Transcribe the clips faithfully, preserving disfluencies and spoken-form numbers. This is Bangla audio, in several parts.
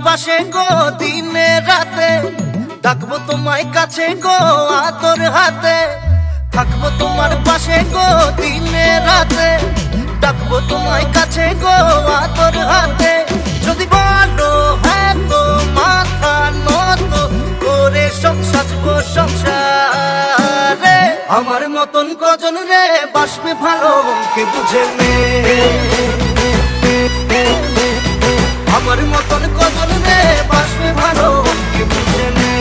পাশে গো দিনে রাতে, ডাকবো তোমায় কাছে গো আদর হাতে। থাকবো তোমার পাশে গো দিনে রাতে, ডাকবো তোমায় কাছে গো আদর হাতে। যদি বলো হ্যাঁ তো মাথা নত করে সাজবো সংসারে। আমার মতন কজন রে বাসবে ভালো কে বুঝে নে, আমার মতন কজন রে বাসবে ভালো কে বুঝে নে।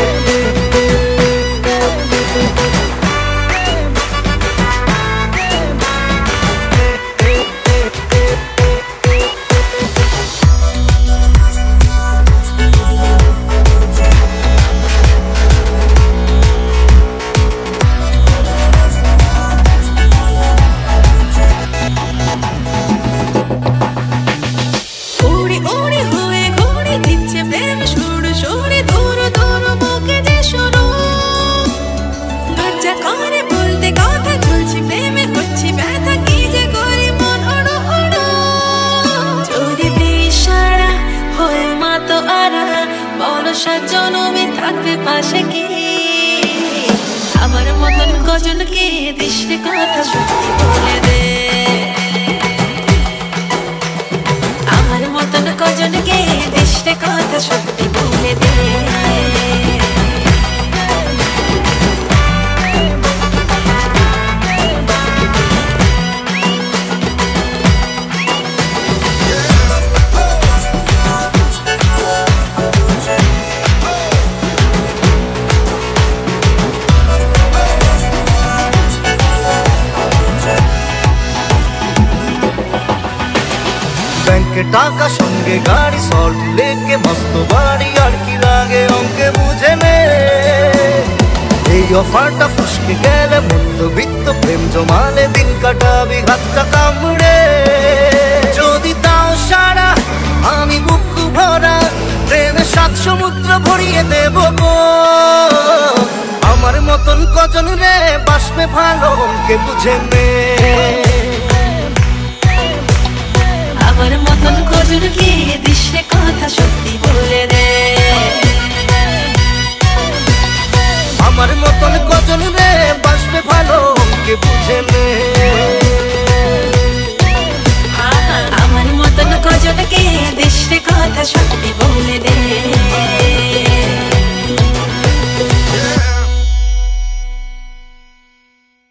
জনমে থাকবে পাশে কি, আমার মতন কজনকে দৃষ্টি কথা সত্যি বলে দে। আমার মতন কজনকে দৃষ্টি কথা সত্যি বলে দে। ব্যাংকে টাকা সঙ্গে গাড়ি সল্ট লেকে মস্ত বাড়ি, আর কি লাগে অঙ্কে বুঝে নে। এই অফারটা ফসকে গেলে মধ্যবিত্ত প্রেম জমালে দিন কাটাবি হাতটা কামড়ে। যদি তাও সারা আমি বুক ভরা প্রেমে সাত সমুদ্র ভরিয়ে দেব গো। আমার মতন কজন রে বাসবে ভালো অঙ্কে বুঝে নে, আমার মতন কজনকে দৃষ্টি কথা সত্যি বলে দে। আমার মতন কজন রে বাসবে ভালো কে বুঝে নে।